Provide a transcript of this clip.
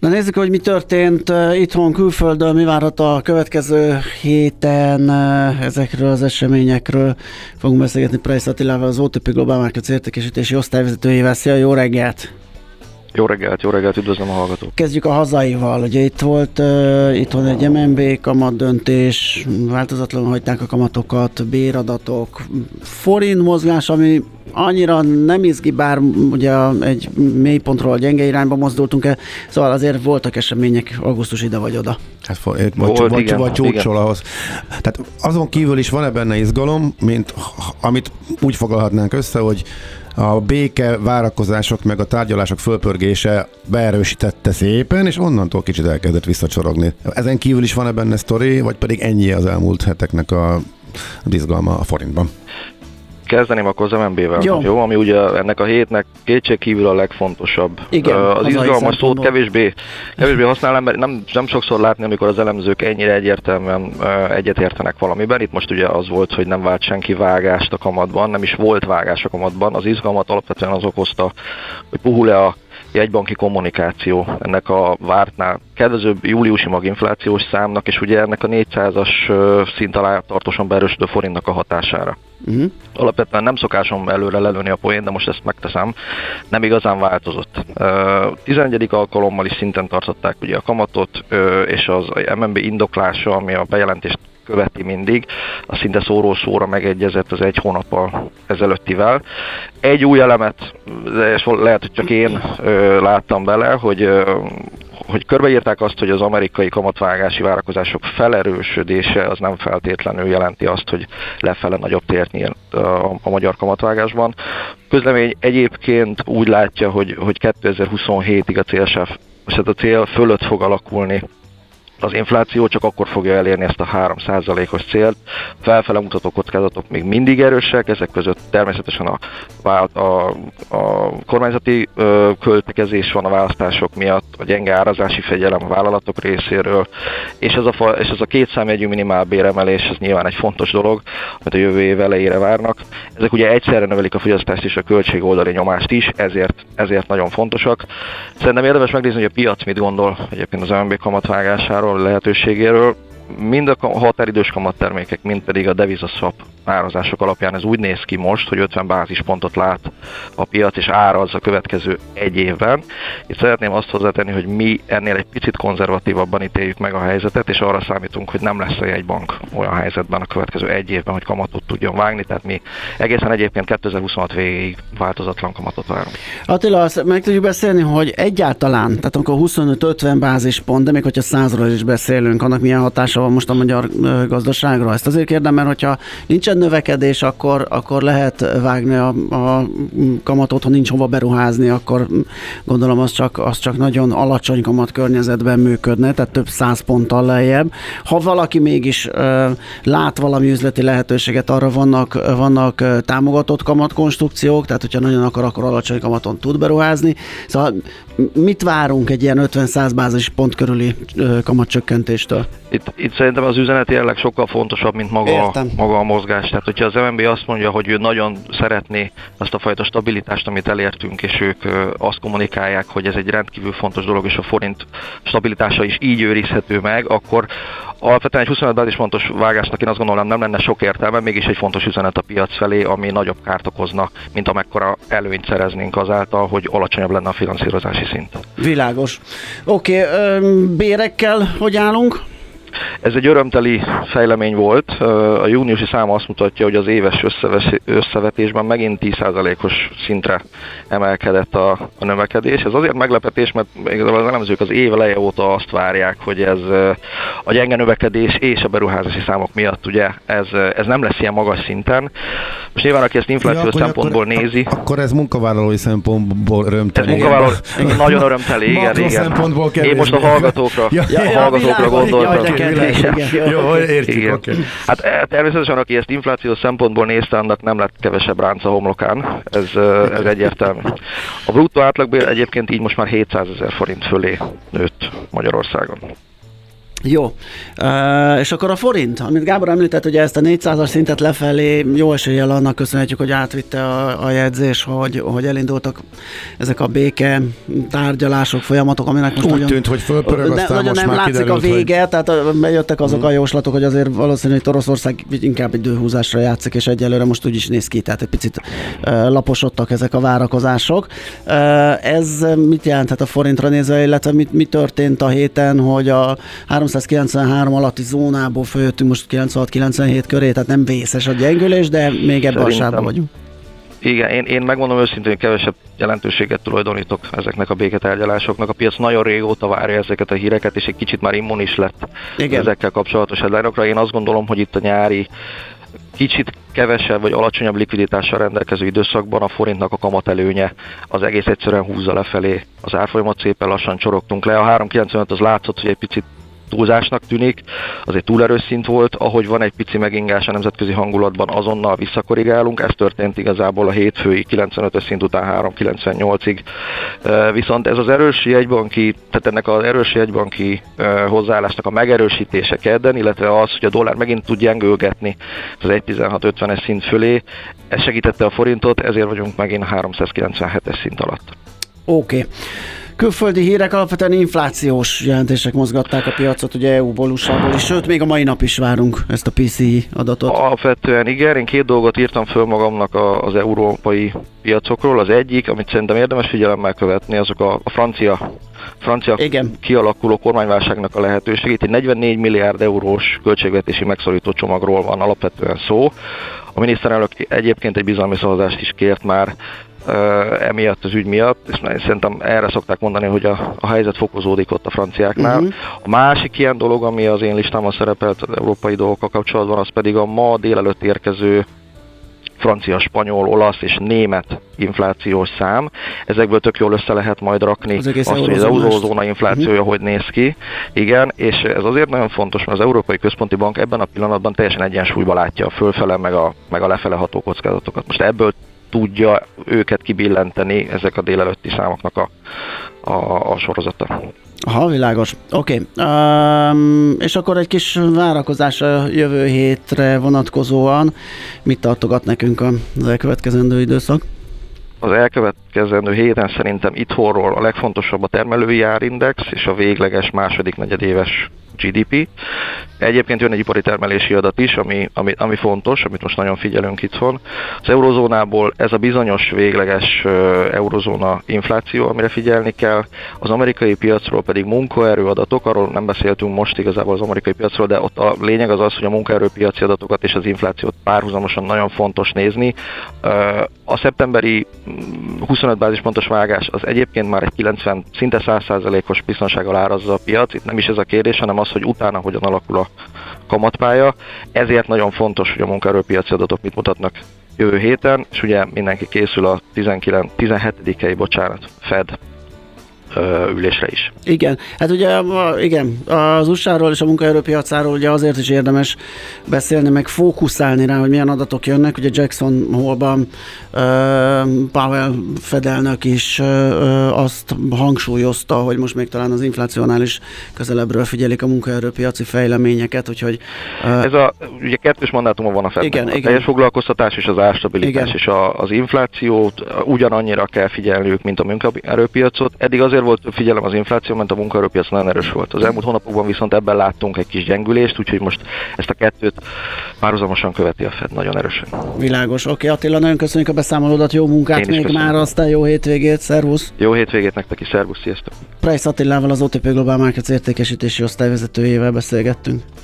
Na nézzük, hogy mi történt itthon, külföldön, mi várhat a következő héten. Ezekről az eseményekről fogunk beszélgetni Preis Attilával, az OTP Global Markets értékesítési osztályvezetőjével. Szia, jó reggelt! Jó reggelt, üdvözlöm a hallgatók! Kezdjük a hazaival. Ugye itt volt itthon egy MNB kamat döntés, változatlanul hagyták a kamatokat, béradatok, forint mozgás, ami annyira nem izgi, bár ugye egy mélypontról gyenge irányba mozdultunk el, szóval azért voltak események augusztus ide vagy oda. Hát vagy csúcsol ahhoz. Tehát azon kívül is van-e benne izgalom, mint amit úgy foglalhatnánk össze, hogy a béke várakozások meg a tárgyalások fölpörgése beerősítette szépen, és onnantól kicsit elkezdett visszacsorogni. Ezen kívül is van-e benne sztori, vagy pedig ennyi az elmúlt heteknek a izgalma a forintban? Kezdeném akkor az MNB-vel, jó? Ami ugye ennek a hétnek kétségkívül a legfontosabb. Igen, az izgalmas szót kevésbé használ ember, nem sokszor látni, amikor az elemzők ennyire egyértelműen egyetértenek valamiben. Itt most ugye az volt, hogy nem vált senki vágást a kamatban, nem is volt vágás a kamatban. Az izgalmat alapvetően az okozta, hogy puhul-e a jegybanki kommunikáció ennek a vártnál kedvezőbb júliusi maginflációs számnak, és ugye ennek a 400-as szint alá tartósan beerősödő forintnak a hatására. Alapvetően nem szokásom előre lelőni a poént, de most ezt megteszem, nem igazán változott. 11. alkalommal is szinten tartották ugye a kamatot, és az MNB indoklása, ami a bejelentést követi mindig, az szinte szóról szóra megegyezett az egy hónappal ezelőttivel. Egy új elemet, és lehet, hogy csak én láttam bele, hogy körbeírták azt, hogy az amerikai kamatvágási várakozások felerősödése az nem feltétlenül jelenti azt, hogy lefele nagyobb tért nyílt a magyar kamatvágásban. Közlemény egyébként úgy látja, hogy 2027-ig a cél fölött fog alakulni az infláció, csak akkor fogja elérni ezt a 3%-os célt. Felfele mutató kockázatok még mindig erősek, ezek között természetesen a kormányzati költekezés van a választások miatt, a gyenge árazási fegyelem a vállalatok részéről, és ez a két számjegyű minimálbéremelés, ez nyilván egy fontos dolog, amit a jövő év elejére várnak. Ezek ugye egyszerre növelik a fogyasztást és a költségoldali nyomást is, ezért nagyon fontosak. Szerintem érdemes megnézni, hogy a piac mit gondol egyébként az MNB kamatvágásáról, lehetőségéről. Mind a határidős kamattermékek, mind pedig a devizaszwap árazások alapján ez úgy néz ki most, hogy 50 bázispontot lát a piac, és áraz a következő egy évben. Itt szeretném azt hozzátenni, hogy mi ennél egy picit konzervatívabban ítéljük meg a helyzetet, és arra számítunk, hogy nem lesz a jegybank olyan helyzetben a következő egy évben, hogy kamatot tudjon vágni, tehát mi egészen egyébként 2026 végéig változatlan kamatot várunk. Attila, azt meg tudjuk beszélni, hogy egyáltalán, tehát amikor 25-50 bázispont, de még hogyha 100-ról is beszélünk, annak milyen hatása van most a magyar gazdaságra? Ezt azért kérdem, mert hogyha nincsen növekedés, akkor lehet vágni a kamatot, ha nincs hova beruházni, akkor gondolom az csak nagyon alacsony kamat környezetben működne, tehát több 100 ponttal lejjebb. Ha valaki mégis lát valami üzleti lehetőséget, arra vannak támogatott kamatkonstrukciók, tehát hogyha nagyon akar, akkor alacsony kamaton tud beruházni. Szóval mit várunk egy ilyen 50-100 bázispont körüli kamatcsökkentéstől? Itt szerintem az üzenet jelenleg sokkal fontosabb, mint maga a mozgás. Tehát, hogyha az MNB azt mondja, hogy ő nagyon szeretné azt a fajta stabilitást, amit elértünk, és ők azt kommunikálják, hogy ez egy rendkívül fontos dolog, és a forint stabilitása is így őrizhető meg, akkor alapvetően egy 25 bázispontos vágásnak én azt gondolom nem lenne sok értelme, mégis egy fontos üzenet a piac felé, ami nagyobb kárt okozna, mint amekkora előnyt szereznénk azáltal, hogy alacsonyabb lenne a finanszírozási szint. Világos. Oké, bérekkel hogy állunk? Ez egy örömteli fejlemény volt. A júniusi szám azt mutatja, hogy az éves összevetésben megint 10%-os szintre emelkedett a növekedés. Ez azért meglepetés, mert igazából az elemzők az év eleje óta azt várják, hogy ez a gyenge növekedés és a beruházási számok miatt ugye ez nem lesz ilyen magas szinten. Most nyilván, aki ezt inflációs szempontból nézi. Akkor ez munkavállalói szempontból örömteli. Ez munkavállalói, nagyon örömteli, igen. Én most a hallgatókra gondoltam. Jó, értjük, oké. Hát természetesen, aki ezt inflációs szempontból nézte, annak nem lett kevesebb ránc a homlokán, ez egyértelmű. A bruttó átlagbér egyébként így most már 700 000 forint fölé nőtt Magyarországon. Jó, és akkor a forint, amit Gábor említett, ugye ezt a 400-as szintet lefelé jó eséllyel annak köszönhetjük, hogy átvitte a jegyzés, hogy elindultak ezek a béke tárgyalások, folyamatok, aminek most úgy tűnt, hogy fölpörög, aztán nagyon most nem már látszik kiderült, a vége, tehát bejöttek azok a jóslatok, hogy azért valószínűleg Oroszország inkább egy időhúzásra játszik, és egyelőre most úgy is néz ki, tehát egy picit laposodtak ezek a várakozások. Ez mit jelenthet a forintra nézve, illetve mi történt a héten, hogy a 393 alatti zónából följöttünk most 96-97 köré, tehát nem vészes a gyengülés, de még ebben a sávban vagyunk. Igen, én megmondom őszintén, hogy kevesebb jelentőséget tulajdonítok ezeknek a béketárgyalásoknak. A piac nagyon régóta várja ezeket a híreket, és egy kicsit már immunis lett ezekkel kapcsolatos headline-okra. Én azt gondolom, hogy itt a nyári kicsit kevesebb vagy alacsonyabb likviditással rendelkező időszakban a forintnak a kamatelőnye az egész egyszerűen húzza lefelé az árfolyamot, szépen lassan csorogtunk le. A 3,95 az látszott, hogy egy picit túlzásnak tűnik, azért túl erős szint volt, ahogy van egy pici megingás a nemzetközi hangulatban, azonnal visszakorrigálunk, ez történt igazából a hétfői 95-ös szint után 3,98-ig. Viszont ez az erős jegybanki, tehát ennek az erős jegybanki hozzáállásnak a megerősítése kedden, illetve az, hogy a dollár megint tud gyengülgetni az 1,1650-es szint fölé, ez segítette a forintot, ezért vagyunk megint 397-es szint alatt. Oké. Külföldi hírek, alapvetően inflációs jelentések mozgatták a piacot, ugye EU-ból, USA-ból is, sőt, még a mai nap is várunk ezt a PCI adatot. Alapvetően igen, én 2 dolgot írtam föl magamnak az európai piacokról. Az egyik, amit szerintem érdemes figyelemmel követni, azok a francia kialakuló kormányválságnak a lehetőségét. Egy 44 milliárd eurós költségvetési megszorító csomagról van alapvetően szó. A miniszterelnök egyébként egy bizalmi szavazást is kért már emiatt az ügy miatt, és szerintem erre szokták mondani, hogy a helyzet fokozódik ott a franciáknál. A másik ilyen dolog, ami az én listámon szerepelt az európai dolgokkal kapcsolatban, az pedig a ma délelőtt érkező francia, spanyol, olasz és német inflációs szám. Ezekből tök jól össze lehet majd rakni azt, hogy az eurózóna inflációja hogy néz ki. Igen, és ez azért nagyon fontos, mert az Európai Központi Bank ebben a pillanatban teljesen egyensúlyba látja a fölfele meg a lefele ható kockázatokat. Most ebből tudja őket kibillenteni ezek a délelőtti számoknak a sorozata. Aha, világos. Oké. És akkor egy kis várakozás a jövő hétre vonatkozóan. Mit tartogat nekünk az elkövetkezendő időszak? Az elkövetkezendő héten szerintem itthonról a legfontosabb a termelői árindex és a végleges második negyedéves GDP. Egyébként jön egy ipari termelési adat is, ami fontos, amit most nagyon figyelünk itthon. Az eurozónából ez a bizonyos végleges eurozóna infláció, amire figyelni kell. Az amerikai piacról pedig munkaerő adatok, arról nem beszéltünk most igazából az amerikai piacról, de ott a lényeg az az, hogy a munkaerőpiaci adatokat és az inflációt párhuzamosan nagyon fontos nézni. A szeptemberi 25 bázispontos vágás az egyébként már egy 90, szinte 100%-os biztonsággal árazza a piac. Itt nem is ez a kérdés, hanem az, hogy utána hogyan alakul a kamatpálya. Ezért nagyon fontos, hogy a munkaerőpiaci adatok mit mutatnak jövő héten, és ugye mindenki készül a 17-i Fed ülésre is. Igen, hát ugye igen, az USA-ról és a munkaerőpiacáról ugye azért is érdemes beszélni, meg fókuszálni rá, hogy milyen adatok jönnek. Ugye Jackson Hole-ban Powell fedelnök is azt hangsúlyozta, hogy most még talán az inflációnál is közelebbről figyelik a munkaerőpiaci fejleményeket, úgyhogy... Ugye kettős mandátuma van a Fednek. A teljes foglalkoztatás és az árstabilitás, és az inflációt ugyanannyira kell figyelniük, mint a munkaerőpiacot. Eddig azért volt figyelem az infláció, mert a munkaerőpiac nagyon erős volt. Az elmúlt hónapokban viszont ebben láttunk egy kis gyengülést, úgyhogy most ezt a kettőt párhuzamosan követi a Fed nagyon erősen. Világos. Oké, Attila, nagyon köszönjük a beszámolódat, jó munkát még már, aztán jó hétvégét, szervusz! Jó hétvégét nektek is, szervusz, sziasztok! Price Attilával, az OTP Global Markets értékesítési osztályvezetőjével beszélgettünk.